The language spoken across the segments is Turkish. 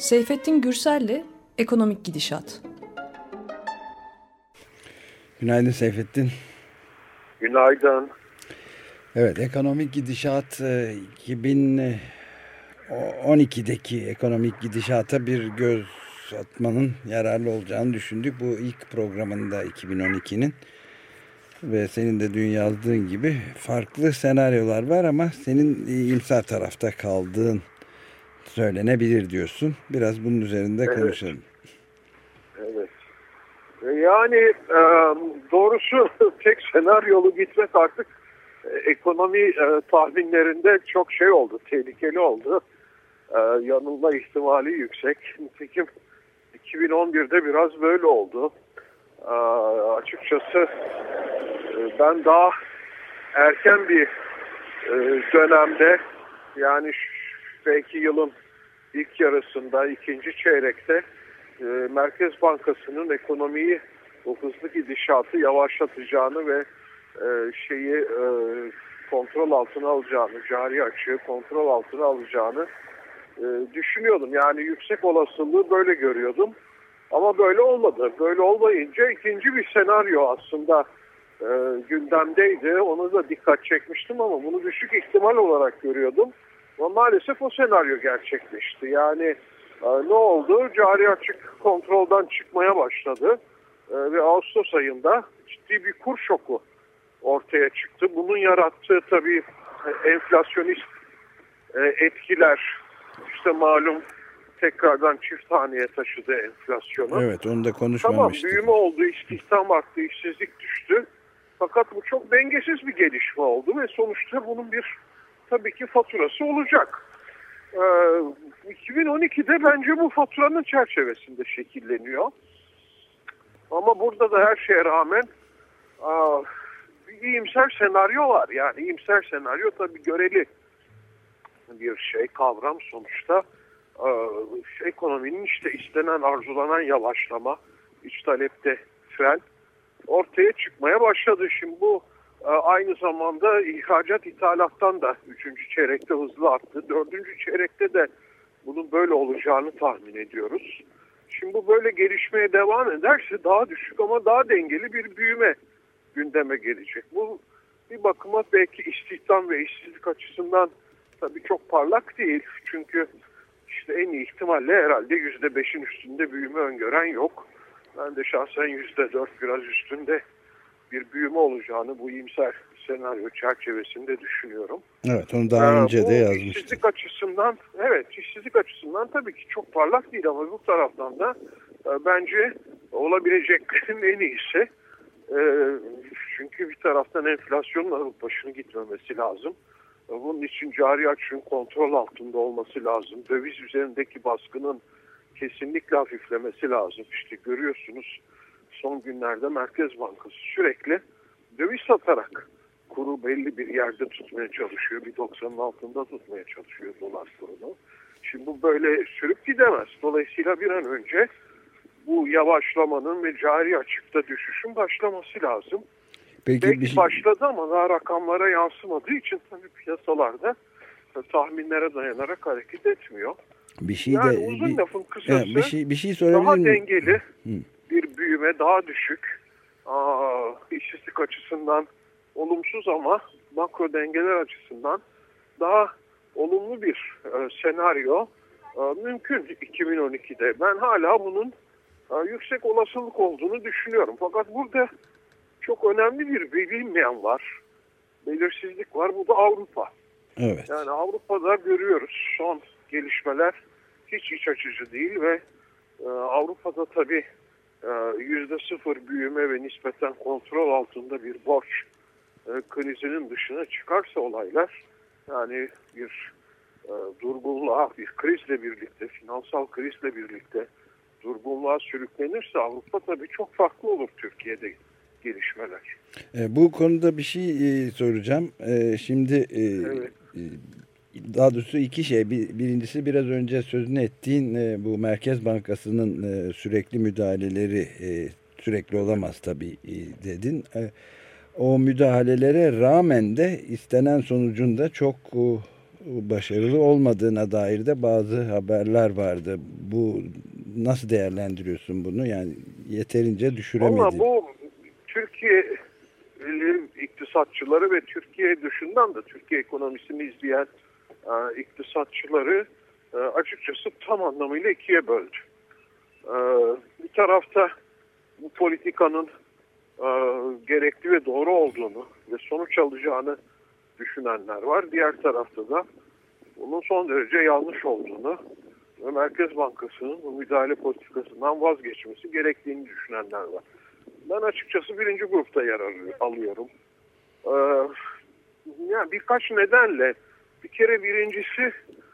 Seyfettin Gürsel'le Ekonomik Gidişat. Günaydın Seyfettin. Günaydın. Evet, ekonomik gidişat 2012'deki ekonomik gidişata bir göz atmanın yararlı olacağını düşündük. Bu ilk programında 2012'nin ve senin de dün yazdığın gibi farklı senaryolar var ama senin iyimser tarafta kaldığın söylenebilir diyorsun. Biraz bunun üzerinde konuşalım. Evet. Yani doğrusu tek senaryolu gitmek artık ekonomi tahminlerinde çok şey oldu, tehlikeli oldu. Yanılma ihtimali yüksek. Nitekim 2011'de biraz böyle oldu. Açıkçası ben daha erken bir dönemde, yani belki yılın ilk yarısında, ikinci çeyrekte Merkez Bankası'nın ekonomiyi, o hızlı gidişatı yavaşlatacağını ve kontrol altına alacağını, cari açığı kontrol altına alacağını düşünüyordum. Yani yüksek olasılığı böyle görüyordum. Ama böyle olmadı. Böyle olmayınca ikinci bir senaryo aslında gündemdeydi. Onu da dikkat çekmiştim ama bunu düşük ihtimal olarak görüyordum. Ama maalesef o senaryo gerçekleşti. Yani ne oldu? Cari açık kontrolden çıkmaya başladı. Ve Ağustos ayında ciddi bir kur şoku ortaya çıktı. Bunun yarattığı tabii enflasyonist etkiler, işte malum tekrardan çift haneye taşıdı enflasyonu. Evet, onu da konuşmamıştık. Tamam, büyüme oldu, istihdam arttı, işsizlik düştü. Fakat bu çok dengesiz bir gelişme oldu ve sonuçta bunun tabii ki faturası olacak. 2012'de bence bu faturanın çerçevesinde şekilleniyor. Ama burada da her şeye rağmen bir iyimser senaryo var. Yani iyimser senaryo tabii göreli bir kavram sonuçta. Ekonominin işte istenen, arzulanan yavaşlama, iç talepte fren ortaya çıkmaya başladı. Şimdi bu aynı zamanda ihracat ithalattan da 3. çeyrekte hızlı arttı. 4. çeyrekte de bunun böyle olacağını tahmin ediyoruz. Şimdi bu böyle gelişmeye devam ederse daha düşük ama daha dengeli bir büyüme gündeme gelecek. Bu bir bakıma belki istihdam ve işsizlik açısından tabii çok parlak değil. Çünkü işte en iyi ihtimalle herhalde %5'in üstünde büyüme öngören yok. Ben de şahsen %4 biraz üstünde bir büyüme olacağını bu iyimser senaryo çerçevesinde düşünüyorum. Evet, onu daha önce de yazmıştım. İşsizlik açısından tabii ki çok parlak değil ama bu taraftan da bence olabileceklerin en iyisi. Çünkü bir taraftan enflasyonun alıp başını gitmemesi lazım. Bunun için cari açığın kontrol altında olması lazım. Döviz üzerindeki baskının kesinlikle hafiflemesi lazım. İşte görüyorsunuz son günlerde Merkez Bankası sürekli döviz satarak kuru belli bir yerde tutmaya çalışıyor. 1.90'ın altında tutmaya çalışıyor dolar kurunu. Şimdi bu böyle sürüp gidemez. Dolayısıyla bir an önce bu yavaşlamanın ve cari açıkta düşüşün başlaması lazım. Belki başladı ama daha rakamlara yansımadığı için tabii piyasalarda tahminlere dayanarak hareket etmiyor. Uzun lafın kısası bir şey sorabilir daha miyim? dengeli bir büyüme, daha düşük, işsizlik açısından olumsuz ama makro dengeler açısından daha olumlu bir senaryo mümkün 2012'de. Ben hala bunun yüksek olasılık olduğunu düşünüyorum. Fakat burada çok önemli bir bilinmeyen var. Belirsizlik var. Bu da Avrupa. Evet. Yani Avrupa'da görüyoruz son gelişmeler hiç iç açıcı değil ve Avrupa'da tabii %0 büyüme ve nispeten kontrol altında bir borç krizinin dışına çıkarsa olaylar, yani bir durgunluğa, bir krizle birlikte, finansal krizle birlikte durgunluğa sürüklenirse Avrupa tabii çok farklı olur Türkiye'de gelişmeler. Bu konuda bir şey soracağım. Şimdi evet. Daha doğrusu iki şey. Birincisi biraz önce sözünü ettiğin bu Merkez Bankası'nın sürekli müdahaleleri sürekli olamaz tabii dedin. O müdahalelere rağmen de istenen sonucun da çok başarılı olmadığına dair de bazı haberler vardı. Bu nasıl değerlendiriyorsun bunu? Yani yeterince düşüremedi. Valla bu Türkiye iktisatçıları ve Türkiye dışından da Türkiye ekonomisini izleyen iktisatçıları açıkçası tam anlamıyla ikiye böldü. Bir tarafta bu politikanın gerekli ve doğru olduğunu ve sonuç alacağını düşünenler var. Diğer tarafta da bunun son derece yanlış olduğunu ve Merkez Bankası'nın bu müdahale politikasından vazgeçmesi gerektiğini düşünenler var. Ben açıkçası birinci grupta yer alıyorum. Yani birkaç nedenle, bir kere birincisi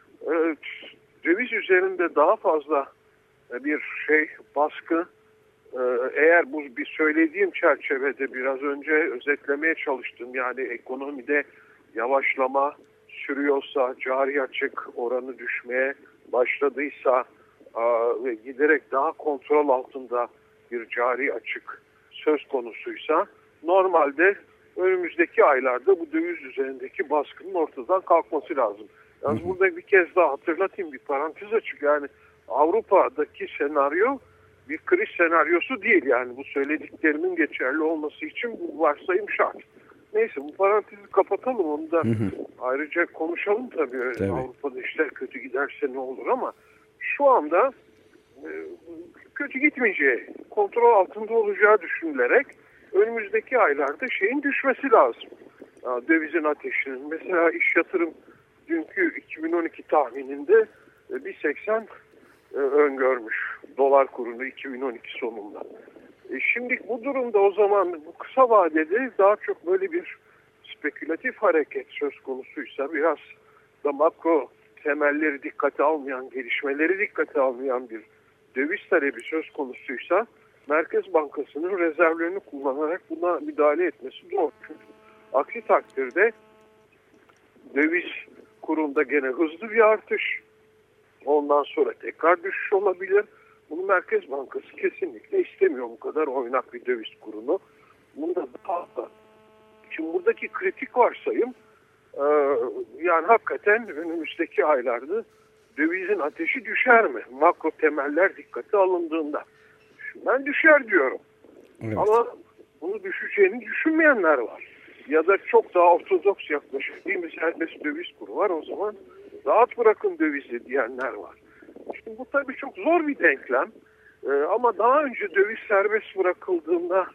döviz üzerinde daha fazla bir baskı, eğer bu bir söylediğim çerçevede biraz önce özetlemeye çalıştım, yani ekonomide yavaşlama sürüyorsa, cari açık oranı düşmeye başladıysa ve giderek daha kontrol altında bir cari açık söz konusuysa, normalde önümüzdeki aylarda bu döviz üzerindeki baskının ortadan kalkması lazım. Yalnız burada bir kez daha hatırlatayım, bir parantez açık, yani Avrupa'daki senaryo bir kriz senaryosu değil, yani bu söylediklerimin geçerli olması için bu varsayım şart. Neyse, bu parantezi kapatalım, onu da ayrıca konuşalım tabii. Tabii. Avrupa'da işler kötü giderse ne olur, ama şu anda kötü gitmeyeceği, kontrol altında olacağı düşünülerek önümüzdeki aylarda şeyin düşmesi lazım. Dövizin ateşinin. Mesela iş yatırım dünkü 2012 tahmininde 1.80 öngörmüş dolar kurunu 2012 sonunda. Şimdi bu durumda o zaman bu kısa vadede daha çok böyle bir spekülatif hareket söz konusuysa, biraz da makro temelleri dikkate almayan, gelişmeleri dikkate almayan bir döviz talebi söz konusuysa, Merkez Bankası'nın rezervlerini kullanarak buna müdahale etmesi doğru. Aksi takdirde döviz kurunda gene hızlı bir artış, ondan sonra tekrar düşüş olabilir. Bunu Merkez Bankası kesinlikle istemiyor, bu kadar oynak bir döviz kurunu. Bunda daha da. Şimdi buradaki kritik varsayım, yani hakikaten önümüzdeki aylarda dövizin ateşi düşer mi? Makro temeller dikkate alındığında. Ben düşer diyorum. Evet. Ama bunu düşeceğini düşünmeyenler var. Ya da çok daha ortodoks yaklaşık bir serbest döviz kuru var, o zaman rahat bırakın dövizi diyenler var. Şimdi bu tabii çok zor bir denklem. Ama daha önce döviz serbest bırakıldığında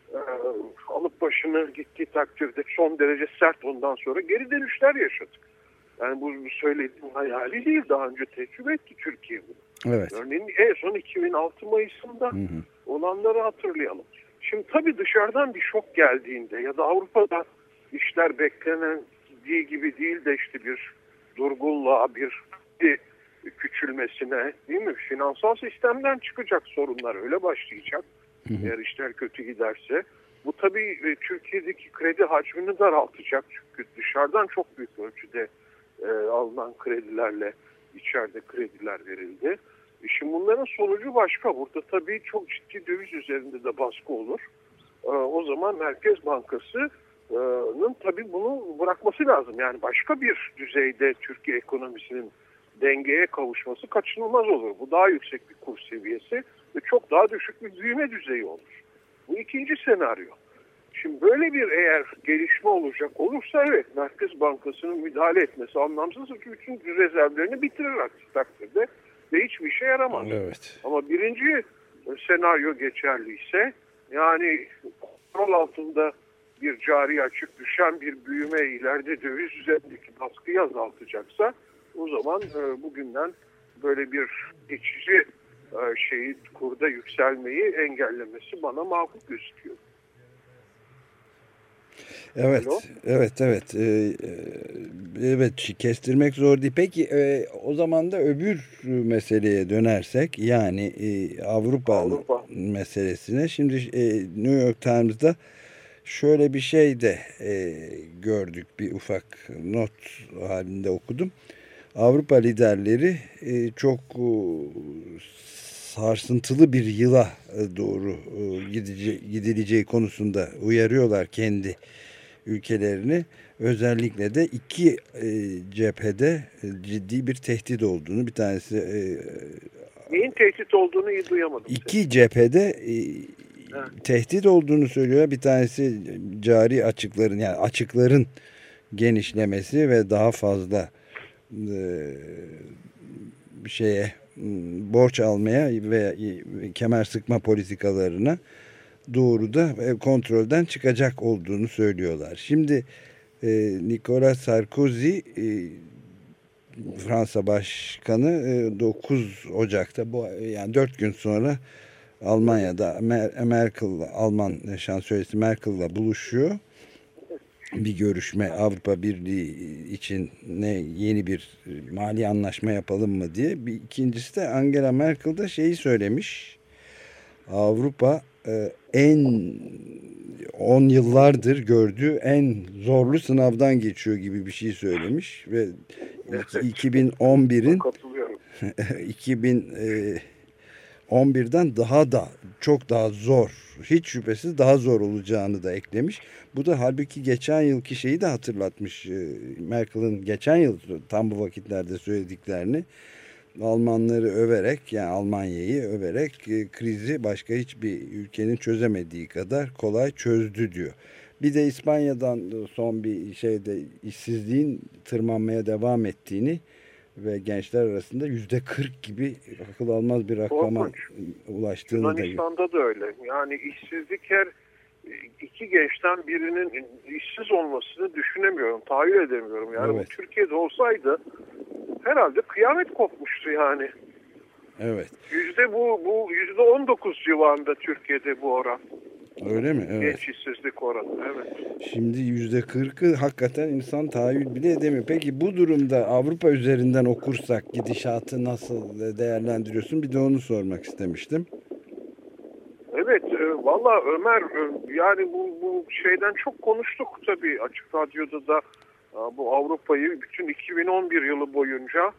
alıp başını gittiği takdirde son derece sert, ondan sonra geri dönüşler yaşadık. Yani bu söylediğim hayali değil, daha önce tecrübe etti Türkiye bunu. Evet. Örneğin en son 2006 Mayıs'ında olanları hatırlayalım. Şimdi tabii dışarıdan bir şok geldiğinde ya da Avrupa'da işler beklendiği gibi değil de işte bir durgunluğa, bir küçülmesine, değil mi? Finansal sistemden çıkacak sorunlar öyle başlayacak. Eğer işler kötü giderse. Bu tabii Türkiye'deki kredi hacmini daraltacak. Çünkü dışarıdan çok büyük ölçüde alınan kredilerle içeride krediler verildi. Şimdi bunların sonucu başka. Burada tabii çok ciddi döviz üzerinde de baskı olur. O zaman Merkez Bankası'nın tabii bunu bırakması lazım. Yani başka bir düzeyde Türkiye ekonomisinin dengeye kavuşması kaçınılmaz olur. Bu daha yüksek bir kur seviyesi ve çok daha düşük bir büyüme düzeyi olur. Bu ikinci senaryo. Şimdi böyle bir eğer gelişme olacak olursa, evet, Merkez Bankası'nın müdahale etmesi anlamsız, çünkü bütün rezervlerini bitirir aksi takdirde ve hiçbir işe yaramaz. Evet. Ama birinci senaryo geçerliyse, yani kontrol altında bir cari açık, düşen bir büyüme, ileride döviz üzerindeki baskıyı azaltacaksa, o zaman bugünden böyle bir geçici kurda yükselmeyi engellemesi bana makul gözüküyor. Evet, Hello? evet. Evet, kestirmek zor değil. Peki o zaman da öbür meseleye dönersek, yani Avrupa meselesine. Şimdi New York Times'da şöyle bir şey de gördük, bir ufak not halinde okudum. Avrupa liderleri çok sarsıntılı bir yıla doğru gidileceği konusunda uyarıyorlar kendi ülkelerini, özellikle de iki cephede ciddi bir tehdit olduğunu, bir tanesi neyin tehdit olduğunu iyi duyamadım. İki cephede tehdit olduğunu söylüyor. Bir tanesi cari açıkların, yani açıkların genişlemesi ve daha fazla borç almaya ve kemer sıkma politikalarına doğru da kontrolden çıkacak olduğunu söylüyorlar. Şimdi Nicolas Sarkozy, Fransa Başkanı, 9 Ocak'ta, yani 4 gün sonra Almanya'da Alman şansölyesi Merkel'la buluşuyor. Bir görüşme, Avrupa Birliği için yeni bir mali anlaşma yapalım mı diye. İkincisi de Angela Merkel de şeyi söylemiş. Avrupa 10 yıllardır gördüğü en zorlu sınavdan geçiyor gibi bir şey söylemiş ve 2011'in 2011'den çok daha zor, hiç şüphesiz daha zor olacağını da eklemiş. Bu da halbuki geçen yılki şeyi de hatırlatmış. Merkel'in geçen yıl tam bu vakitlerde söylediklerini, Almanları överek, yani Almanya'yı överek, krizi başka hiçbir ülkenin çözemediği kadar kolay çözdü diyor. Bir de İspanya'dan son bir şeyde işsizliğin tırmanmaya devam ettiğini ve gençler arasında %40 gibi akıl almaz bir rakama ulaştığını da. Yunanistan'da da öyle. Yani işsizlik, her iki gençten birinin işsiz olmasını düşünemiyorum, tahayyül edemiyorum. Yani evet. Bu Türkiye'de olsaydı herhalde kıyamet kopmuştu yani. Evet. Bu %19 civarında Türkiye'de bu oran. Öyle mi? Evet. Genç işsizlik oranı, evet. Şimdi %40'ı hakikaten insan tahayyül bile edemiyor. Peki bu durumda Avrupa üzerinden okursak gidişatı nasıl değerlendiriyorsun? Bir de onu sormak istemiştim. Evet, valla Ömer, yani bu şeyden çok konuştuk tabii Açık Radyo'da da, bu Avrupa'yı bütün 2011 yılı boyunca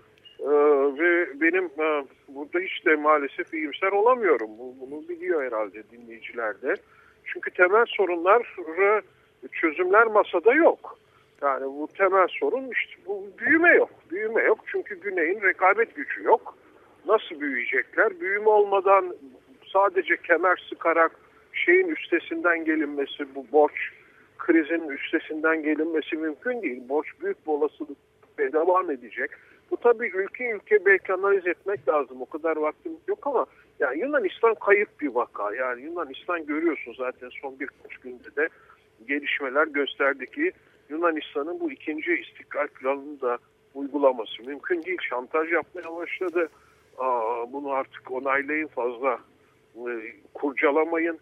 ve benim burada hiç de maalesef iyimser olamıyorum. Bunu biliyor herhalde dinleyiciler de. Çünkü temel sorunlar, çözümler masada yok. Yani bu temel sorun işte bu büyüme yok. Büyüme yok çünkü Güney'in rekabet gücü yok. Nasıl büyüyecekler? Büyüme olmadan sadece kemer sıkarak şeyin üstesinden gelinmesi, bu borç krizinin üstesinden gelinmesi mümkün değil. Borç büyük bir olasılıkla devam edecek. Bu tabii ülke belki analiz etmek lazım. O kadar vaktimiz yok ama yani Yunanistan kayıp bir vaka. Yani Yunanistan görüyorsun zaten son birkaç günde de gelişmeler gösterdi ki Yunanistan'ın bu ikinci istikrar planını da uygulaması mümkün değil. Şantaj yapmaya başladı. Bunu artık onaylayın, fazla kurcalamayın.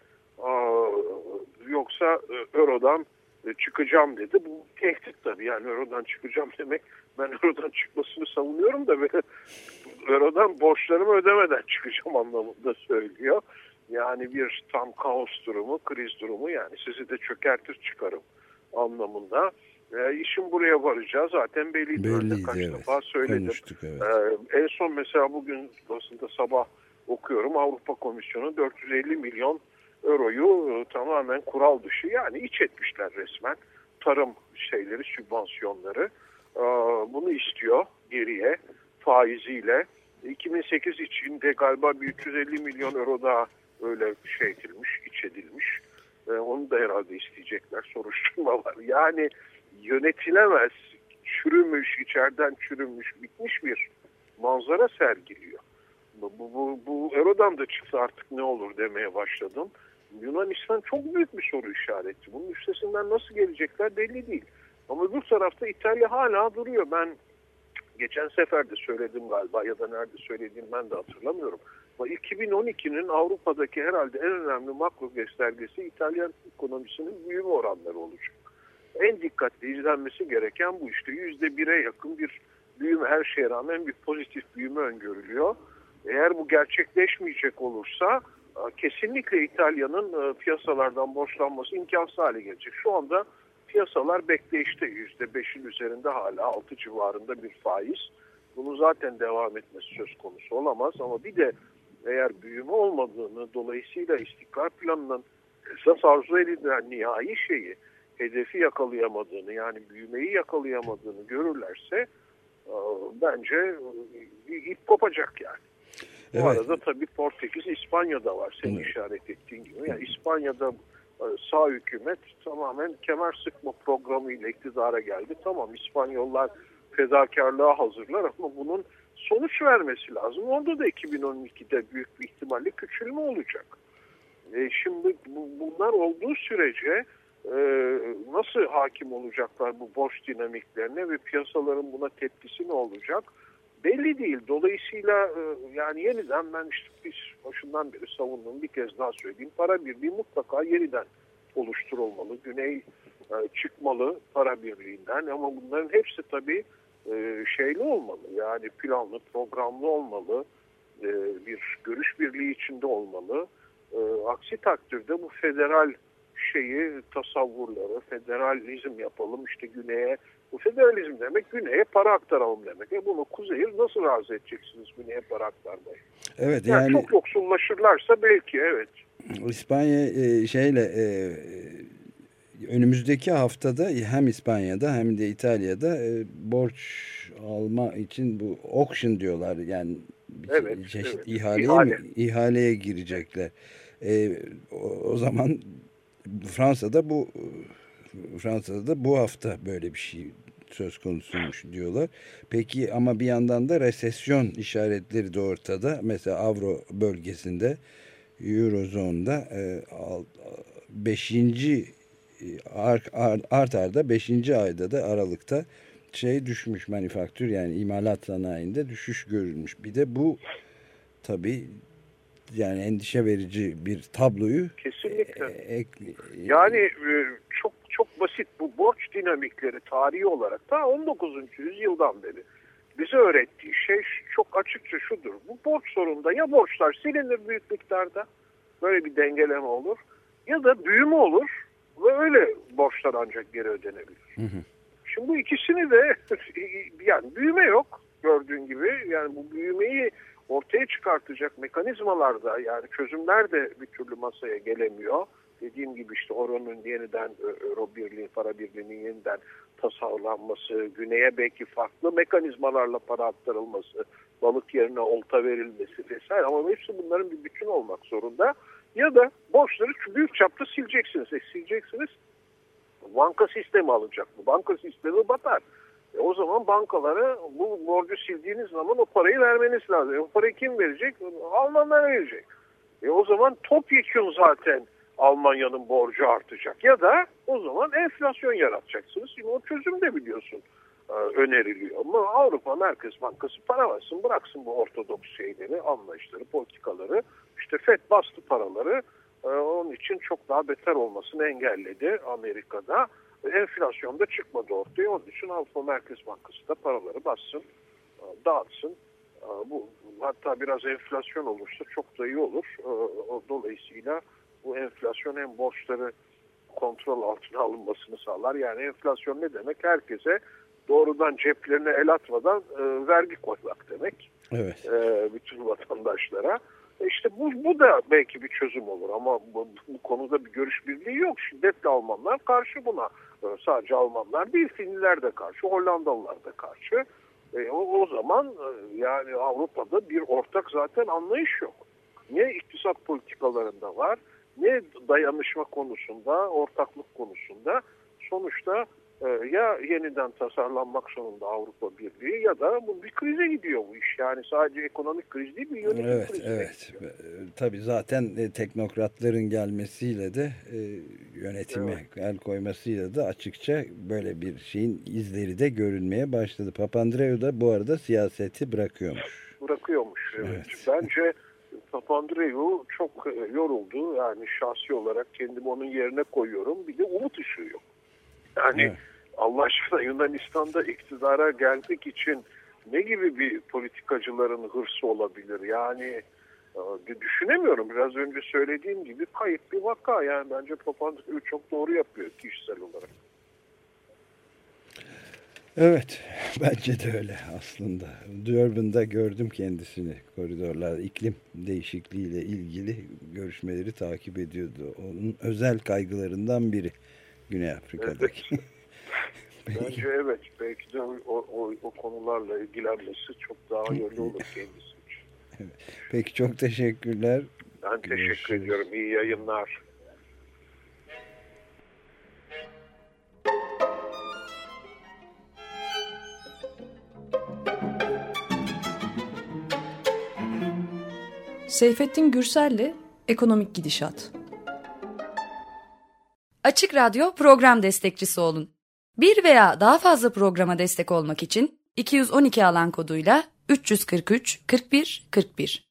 Yoksa Euro'dan çıkacağım dedi. Bu tehdit tabii, yani Euro'dan çıkacağım demek. Ben Euro'dan çıkmasını savunuyorum da Euro'dan borçlarımı ödemeden çıkacağım anlamında söylüyor. Yani bir tam kaos durumu, kriz durumu, yani sizi de çökertir çıkarım anlamında. İşin buraya varacağı zaten belliydi. Kaç defa söyledim. Evet. En son mesela bugün aslında sabah okuyorum, Avrupa Komisyonu 450 milyon euroyu tamamen kural dışı, yani iç etmişler resmen. Tarım sübvansiyonları. Bunu istiyor geriye faiziyle. 2008 içinde galiba bir 350 milyon euro daha öyle iç edilmiş. Onu da herhalde isteyecekler. Soruşturma var. Yani yönetilemez, çürümüş, içeriden çürümüş, bitmiş bir manzara sergiliyor. Bu Euro'dan da çıksa artık ne olur demeye başladım. Yunanistan çok büyük bir soru işareti. Bunun üstesinden nasıl gelecekler belli değil. Ama öbür tarafta İtalya hala duruyor. Ben geçen sefer de söyledim galiba, ya da nerede söylediğim ben de hatırlamıyorum. Ama 2012'nin Avrupa'daki herhalde en önemli makro göstergesi İtalyan ekonomisinin büyüme oranları olacak. En dikkatli izlenmesi gereken bu işte. %1'e yakın bir büyüme, her şeye rağmen bir pozitif büyüme öngörülüyor. Eğer bu gerçekleşmeyecek olursa kesinlikle İtalya'nın piyasalardan borçlanması imkansız hale gelecek. Şu anda piyasalar bekleyişte, %5'in üzerinde, hala 6 civarında bir faiz. Bunun zaten devam etmesi söz konusu olamaz ama bir de eğer büyüme olmadığını, dolayısıyla istikrar planının esas arzu edilen nihai şeyi, hedefi yakalayamadığını, yani büyümeyi yakalayamadığını görürlerse bence ip kopacak yani. Evet. Bu arada tabii Portekiz, İspanya'da var senin işaret ettiğin gibi. Yani İspanya'da sağ hükümet tamamen kemer sıkma programıyla iktidara geldi. Tamam, İspanyollar fedakarlığa hazırlar ama bunun sonuç vermesi lazım. Orada da 2012'de büyük bir ihtimalle küçülme olacak. Şimdi bunlar olduğu sürece nasıl hakim olacaklar bu borç dinamiklerine ve piyasaların buna tepkisi ne olacak? Belli değil. Dolayısıyla yani yeniden ben işte biz başından beri savunduğum, bir kez daha söyleyeyim, para birliği mutlaka yeniden oluşturulmalı. Güney çıkmalı para birliğinden ama bunların hepsi tabii şeyli olmalı. Yani planlı, programlı olmalı. Bir görüş birliği içinde olmalı. Aksi takdirde bu federal tasavvurları, federalizm yapalım işte güneye. Bu federalizm demek güneye para aktaralım demek. Bunu kuzeyi nasıl razı edeceksiniz güneye para aktarmayı? Evet, yani çok yoksullaşırlarsa belki evet. İspanya önümüzdeki haftada hem İspanya'da hem de İtalya'da borç alma için bu auction diyorlar, yani çeşit ihaleye girecekler. O zaman Fransa'da bu hafta böyle bir şey söz konusuymuş diyorlar. Peki ama bir yandan da resesyon işaretleri de ortada. Mesela Avro bölgesinde, Eurozone'da 5. arda 5. ayda da Aralık'ta düşmüş, manifaktür yani imalat sanayinde düşüş görülmüş. Bir de bu tabii yani endişe verici bir tabloyu kesinlikle. Yani çok basit bu borç dinamikleri tarihi olarak ta 19. yüzyıldan beri bize öğrettiği şey çok açıkça şudur. Bu borç sorununda ya borçlar silinir büyük miktarda, böyle bir dengeleme olur, ya da büyüme olur ve öyle borçlar ancak geri ödenebilir. Hı hı. Şimdi bu ikisini de yani büyüme yok gördüğün gibi, yani bu büyümeyi ortaya çıkartacak mekanizmalarda, yani çözümler de bir türlü masaya gelemiyor. Dediğim gibi işte Euro'nun yeniden, Euro birliği, para birliğinin yeniden tasarlanması, güneye belki farklı mekanizmalarla para aktarılması, balık yerine olta verilmesi vesaire, ama hepsi bunların bir bütün olmak zorunda. Ya da borçları büyük çapta sileceksiniz. Sileceksiniz. Banka sistemi alacak bu. Banka sistemi batar. O zaman bankalara bu borcu sildiğiniz zaman o parayı vermeniz lazım. O parayı kim verecek? Almanlar verecek. O zaman topyekun zaten Almanya'nın borcu artacak. Ya da o zaman enflasyon yaratacaksınız. Şimdi o çözüm de biliyorsun öneriliyor. Ama Avrupa Merkez Bankası para versin, bıraksın bu ortodoks şeyleri, anlayışları, politikaları. İşte FED bastı paraları. Onun için çok daha beter olmasını engelledi Amerika'da. Enflasyon da çıkmadı ortaya. Onun için Avrupa Merkez Bankası da paraları bassın, dağıtsın. Bu hatta biraz enflasyon olursa çok da iyi olur. Dolayısıyla bu enflasyon hem borçları kontrol altına alınmasını sağlar. Yani enflasyon ne demek? Herkese doğrudan ceplerine el atmadan vergi koymak demek. Evet. Bütün vatandaşlara. İşte bu da belki bir çözüm olur ama bu konuda bir görüş birliği yok. Şiddetle Almanlar karşı buna. Sadece Almanlar değil, Finliler de karşı, Hollandalılar da karşı. O zaman yani Avrupa'da bir ortak zaten anlayış yok. Ne iktisat politikalarında var, ne dayanışma konusunda, ortaklık konusunda. Sonuçta ya yeniden tasarlanmak zorunda Avrupa Birliği ya da bu bir krize gidiyor bu iş. Yani sadece ekonomik kriz değil, bir yönetim krizi. Evet. Tabii zaten teknokratların gelmesiyle de yönetime el koymasıyla da açıkça böyle bir şeyin izleri de görünmeye başladı. Papandreou da bu arada siyaseti bırakıyormuş. Evet. Bence Papandreou çok yoruldu. Yani şahsi olarak kendimi onun yerine koyuyorum. Bir de umut ışığı yok. Yani Allah aşkına Yunanistan'da iktidara gelmek için ne gibi bir politikacıların hırsı olabilir? Yani düşünemiyorum. Biraz önce söylediğim gibi kayıp bir vaka. Yani bence Papandreou çok doğru yapıyor kişisel olarak. Evet, bence de öyle aslında. Durban'da gördüm kendisini koridorlarda, iklim değişikliğiyle ilgili görüşmeleri takip ediyordu. Onun özel kaygılarından biri Güney Afrika'daki. Evet. Bence evet. Belki de o konularla ilgilenmesi çok daha hayırlı olur kendisi için. Evet. Peki çok teşekkürler. Ben teşekkür ediyorum. İyi yayınlar. Seyfettin Gürsel'le Ekonomik Gidişat. Açık Radyo program destekçisi olun. Bir veya daha fazla programa destek olmak için 212 alan koduyla 343 41 41